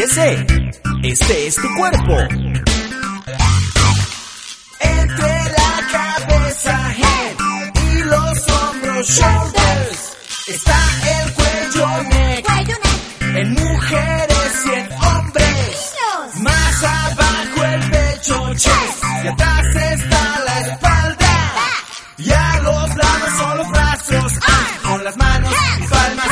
ABC, este es tu cuerpo. Entre la cabeza, head, y los hombros, shoulders, está el cuello, neck, en mujeres y en hombres. Más abajo el pecho, chest, y atrás está la espalda. Y a los lados son los brazos, con las manos y palmas